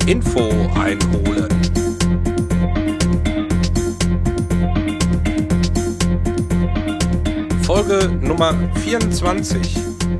Info einholen. Folge Nummer 24.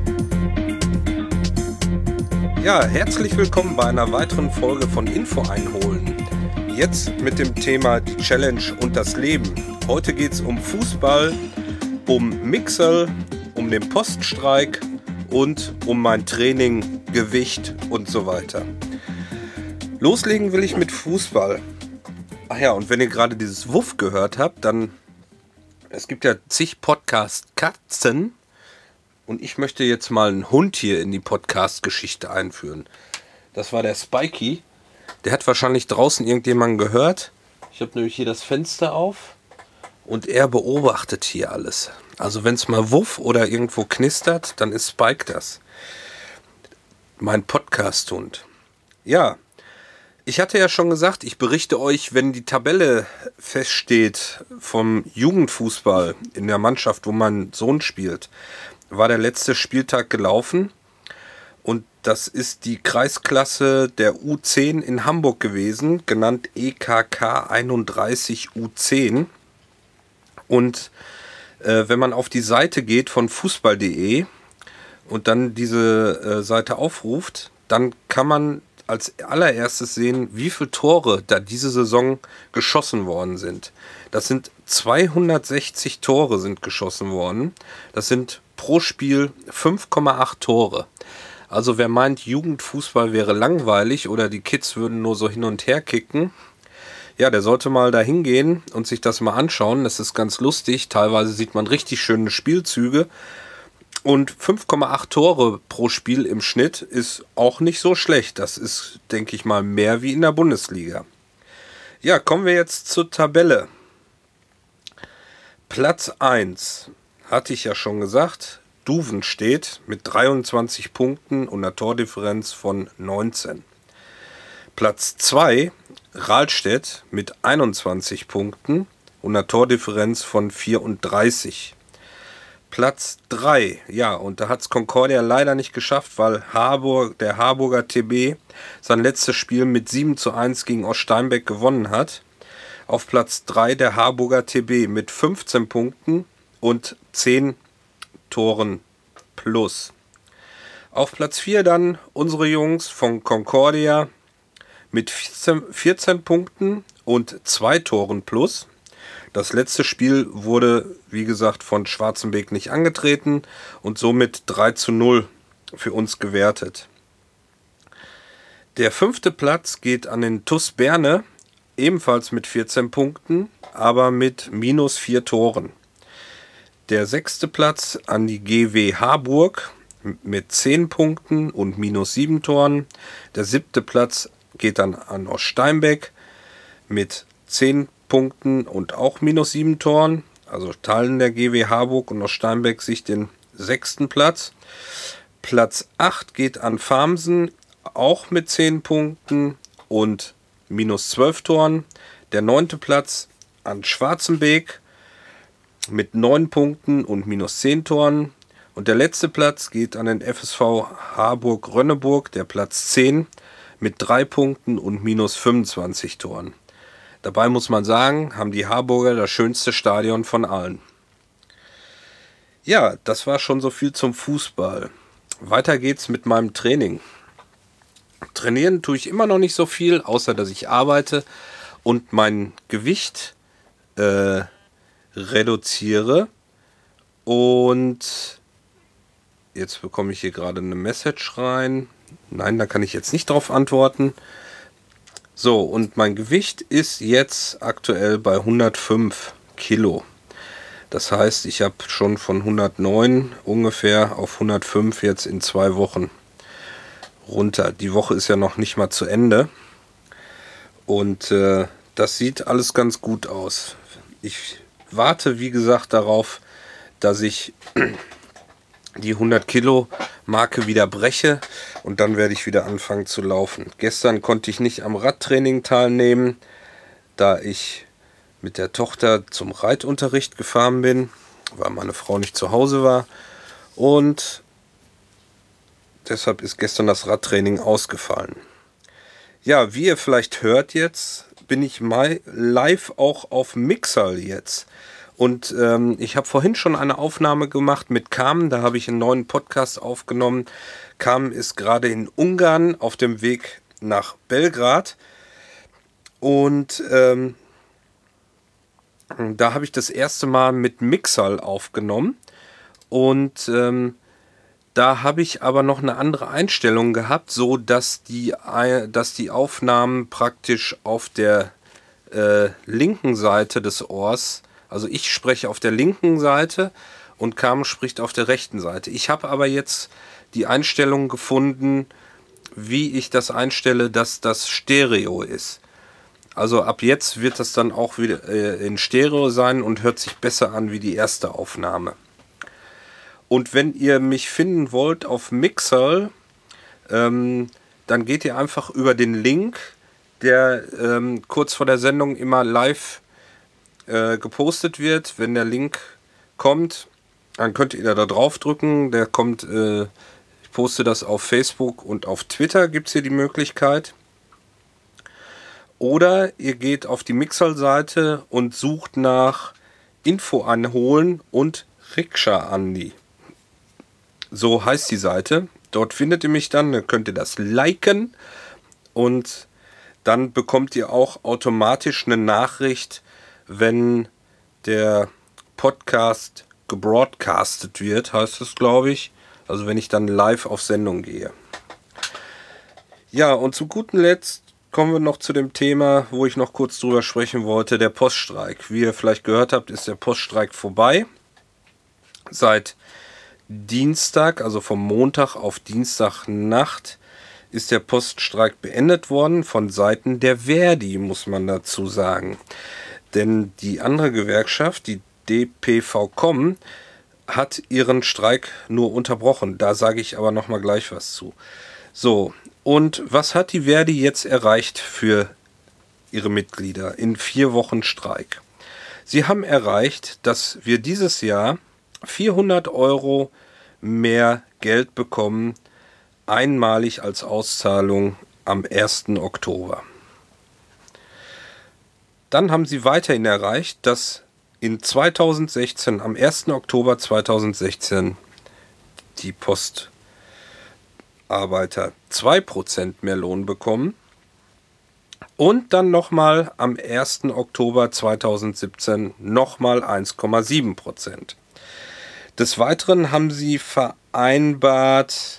Ja, herzlich willkommen bei einer weiteren Folge von Info einholen. Jetzt mit dem Thema die Challenge und das Leben. Heute geht es um Fußball, um Mixel, um den Poststreik und um mein Training, Gewicht und so weiter. Loslegen will ich mit Fußball. Ach ja, und wenn ihr gerade dieses Wuff gehört habt, dann, es gibt ja zig Podcast-Katzen und ich möchte jetzt mal einen Hund hier in die Podcast-Geschichte einführen. Das war der Spikey. Der hat wahrscheinlich draußen irgendjemanden gehört. Ich habe nämlich hier das Fenster auf und er beobachtet hier alles. Also wenn es mal wuff oder irgendwo knistert, dann ist Spike das. Mein Podcast-Hund. Ja, ich hatte ja schon gesagt, ich berichte euch, wenn die Tabelle feststeht vom Jugendfußball in der Mannschaft, wo mein Sohn spielt, war der letzte Spieltag gelaufen. Und das ist die Kreisklasse der U10 in Hamburg gewesen, genannt EKK 31 U10. Und wenn man auf die Seite geht von fußball.de und dann diese Seite aufruft, dann kann man als allererstes sehen, wie viele Tore da diese Saison geschossen worden sind. Das sind 260 Tore sind geschossen worden. Das sind pro Spiel 5,8 Tore. Also wer meint, Jugendfußball wäre langweilig oder die Kids würden nur so hin und her kicken, ja, der sollte mal da hingehen und sich das mal anschauen. Das ist ganz lustig. Teilweise sieht man richtig schöne Spielzüge. Und 5,8 Tore pro Spiel im Schnitt ist auch nicht so schlecht. Das ist, denke ich mal, mehr wie in der Bundesliga. Ja, kommen wir jetzt zur Tabelle. Platz 1, hatte ich ja schon gesagt. Duven steht mit 23 Punkten und einer Tordifferenz von 19. Platz 2, Rahlstedt mit 21 Punkten und einer Tordifferenz von 34. Platz 3, ja, und da hat es Concordia leider nicht geschafft, weil der Harburger TB sein letztes Spiel mit 7:1 gegen Oststeinbeck gewonnen hat. Auf Platz 3 der Harburger TB mit 15 Punkten und 10 Toren plus. Auf Platz 4 dann unsere Jungs von Concordia mit 14 Punkten und 2 Toren plus. Das letzte Spiel wurde, wie gesagt, von Schwarzenbeek nicht angetreten und somit 3:0 für uns gewertet. Der 5. Platz geht an den TuS Berne, ebenfalls mit 14 Punkten, aber mit minus 4 Toren. Der 6. Platz an die GW Harburg mit 10 Punkten und minus 7 Toren. Der 7. Platz geht dann an Oststeinbeck mit 10 Punkten und auch minus 7 Toren. Also teilen der GW Harburg und Oststeinbeck sich den 6. Platz. Platz 8 geht an Farmsen, auch mit 10 Punkten und minus 12 Toren. Der 9. Platz an Schwarzenbeek mit 9 Punkten und minus 10 Toren. Und der letzte Platz geht an den FSV Harburg-Rönneburg, der Platz 10, mit 3 Punkten und minus 25 Toren. Dabei muss man sagen, haben die Harburger das schönste Stadion von allen. Ja, das war schon so viel zum Fußball. Weiter geht's mit meinem Training. Trainieren tue ich immer noch nicht so viel, außer dass ich arbeite und mein Gewicht reduziere. Und jetzt bekomme ich hier gerade eine Message rein. Nein, da kann ich jetzt nicht drauf antworten. So, und mein Gewicht ist jetzt aktuell bei 105 Kilo. Das heißt, ich habe schon von 109 ungefähr auf 105 jetzt in 2 Wochen runter. Die Woche ist ja noch nicht mal zu Ende. Und das sieht alles ganz gut aus. Ich warte, wie gesagt, darauf, dass ich die 100 Kilo Marke wieder breche und dann werde ich wieder anfangen zu laufen. Gestern konnte ich nicht am Radtraining teilnehmen, da ich mit der Tochter zum Reitunterricht gefahren bin, weil meine Frau nicht zu Hause war, und deshalb ist gestern das Radtraining ausgefallen. Ja, wie ihr vielleicht hört jetzt, bin ich live auch auf Mixer jetzt. Und ich habe vorhin schon eine Aufnahme gemacht mit Carmen, da habe ich einen neuen Podcast aufgenommen. Carmen ist gerade in Ungarn auf dem Weg nach Belgrad. Und da habe ich das erste Mal mit Mixer aufgenommen. Und da habe ich aber noch eine andere Einstellung gehabt, so dass die Aufnahmen praktisch auf der linken Seite des Ohrs, also ich spreche auf der linken Seite und Carmen spricht auf der rechten Seite. Ich habe aber jetzt die Einstellung gefunden, wie ich das einstelle, dass das Stereo ist. Also ab jetzt wird das dann auch wieder in Stereo sein und hört sich besser an wie die erste Aufnahme. Und wenn ihr mich finden wollt auf Mixer, dann geht ihr einfach über den Link, der kurz vor der Sendung immer live gepostet wird. Wenn der Link kommt, dann könnt ihr da drauf drücken. Der kommt, ich poste das auf Facebook und auf Twitter gibt es hier die Möglichkeit. Oder ihr geht auf die Mixer-Seite und sucht nach Info einholen und Rikscha Andi. So heißt die Seite. Dort findet ihr mich dann könnt ihr das liken und dann bekommt ihr auch automatisch eine Nachricht, wenn der Podcast gebroadcastet wird, heißt es, glaube ich. Also wenn ich dann live auf Sendung gehe. Ja, und zu guter Letzt kommen wir noch zu dem Thema, wo ich noch kurz drüber sprechen wollte, der Poststreik. Wie ihr vielleicht gehört habt, ist der Poststreik vorbei. Seit Dienstag, also vom Montag auf Dienstagnacht, ist der Poststreik beendet worden von Seiten der Verdi, muss man dazu sagen. Denn die andere Gewerkschaft, die DPV-Com, hat ihren Streik nur unterbrochen. Da sage ich aber nochmal gleich was zu. So, und was hat die Verdi jetzt erreicht für ihre Mitglieder in 4 Wochen Streik? Sie haben erreicht, dass wir dieses Jahr 400 Euro mehr Geld bekommen, einmalig als Auszahlung am 1. Oktober. Dann haben sie weiterhin erreicht, dass in 2016, am 1. Oktober 2016, die Postarbeiter 2% mehr Lohn bekommen. Und dann nochmal am 1. Oktober 2017 nochmal 1,7%. Des Weiteren haben sie vereinbart,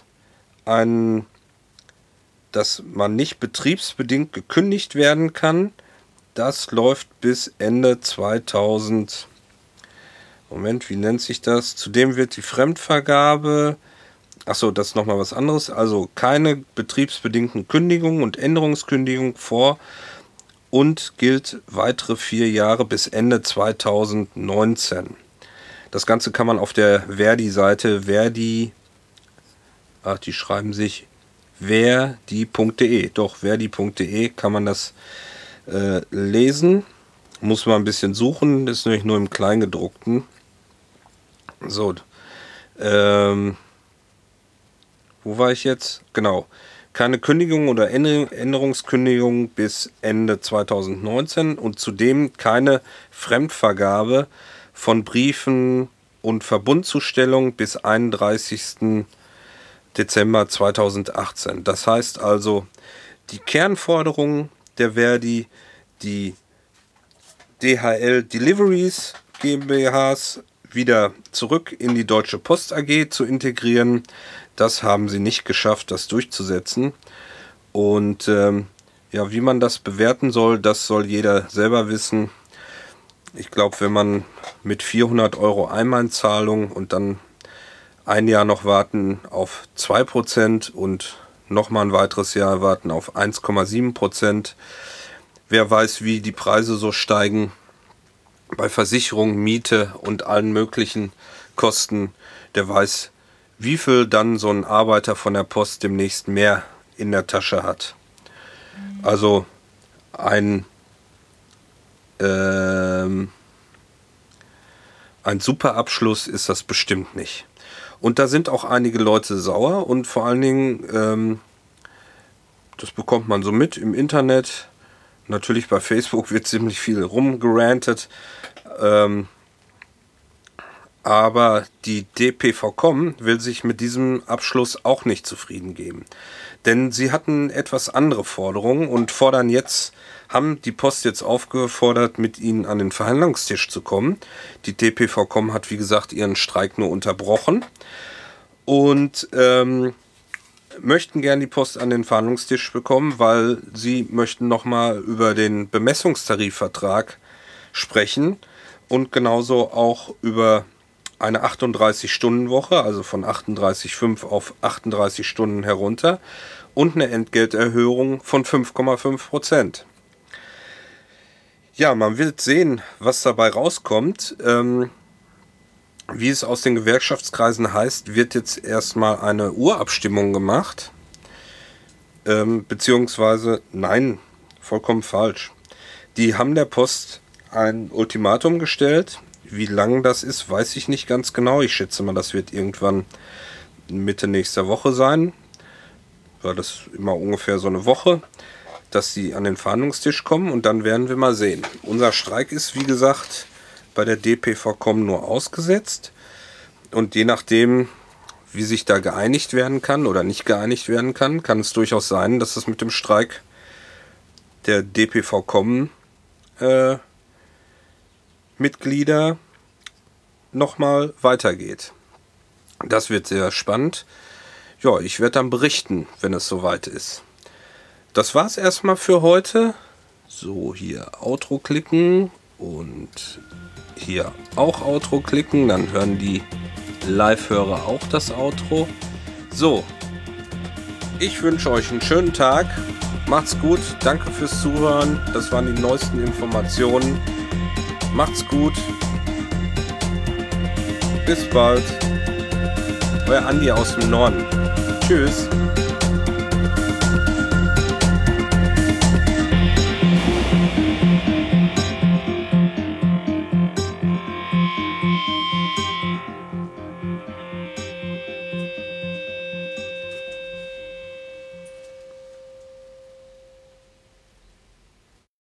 dass man nicht betriebsbedingt gekündigt werden kann. Das läuft bis Ende 2000. Moment, wie nennt sich das? Zudem wird die Fremdvergabe. Achso, das ist nochmal was anderes. Also keine betriebsbedingten Kündigungen und Änderungskündigungen vor und gilt weitere 4 Jahre bis Ende 2019. Das Ganze kann man auf der Verdi-Seite die schreiben sich verdi.de. Doch, verdi.de kann man das lesen. Muss man ein bisschen suchen, das ist nämlich nur im Kleingedruckten. So, wo war ich jetzt? Genau. Keine Kündigung oder Änderungskündigung bis Ende 2019 und zudem keine Fremdvergabe von Briefen und Verbundzustellung bis 31. Dezember 2018. Das heißt also, die Kernforderungen der Verdi, die DHL Deliveries GmbHs wieder zurück in die Deutsche Post AG zu integrieren, das haben sie nicht geschafft, das durchzusetzen. Und ja, wie man das bewerten soll, das soll jeder selber wissen. Ich glaube, wenn man mit 400 Euro Einmalzahlung und dann ein Jahr noch warten auf 2% und nochmal ein weiteres Jahr warten auf 1,7%. Wer weiß, wie die Preise so steigen bei Versicherung, Miete und allen möglichen Kosten, der weiß, wie viel dann so ein Arbeiter von der Post demnächst mehr in der Tasche hat. Also ein super Abschluss ist das bestimmt nicht. Und da sind auch einige Leute sauer und vor allen Dingen das bekommt man so mit im Internet. Natürlich bei Facebook wird ziemlich viel rumgerantet. Aber die DPV-Com will sich mit diesem Abschluss auch nicht zufrieden geben. Denn sie hatten etwas andere Forderungen und haben die Post jetzt aufgefordert, mit ihnen an den Verhandlungstisch zu kommen. Die DPV-Com hat, wie gesagt, ihren Streik nur unterbrochen und möchten gern die Post an den Verhandlungstisch bekommen, weil sie möchten nochmal über den Bemessungstarifvertrag sprechen und genauso auch über eine 38-Stunden-Woche, also von 38,5 auf 38 Stunden herunter und eine Entgelterhöhung von 5,5%. Ja, man wird sehen, was dabei rauskommt. Wie es aus den Gewerkschaftskreisen heißt, wird jetzt erstmal eine Urabstimmung gemacht. Beziehungsweise, nein, vollkommen falsch. Die haben der Post ein Ultimatum gestellt. Wie lang das ist, weiß ich nicht ganz genau. Ich schätze mal, das wird irgendwann Mitte nächster Woche sein. Weil das immer ungefähr so eine Woche, dass sie an den Verhandlungstisch kommen und dann werden wir mal sehen. Unser Streik ist, wie gesagt, bei der DPV-Com nur ausgesetzt. Und je nachdem, wie sich da geeinigt werden kann oder nicht geeinigt werden kann, kann es durchaus sein, dass es mit dem Streik der DPV-Com Mitglieder nochmal weitergeht. Das wird sehr spannend. Ja, ich werde dann berichten, wenn es soweit ist. Das war's erstmal für heute. So, hier Outro klicken und hier auch Outro klicken. Dann hören die Live-Hörer auch das Outro. So, ich wünsche euch einen schönen Tag. Macht's gut. Danke fürs Zuhören. Das waren die neuesten Informationen. Macht's gut. Bis bald. Euer Andi aus dem Norden. Tschüss.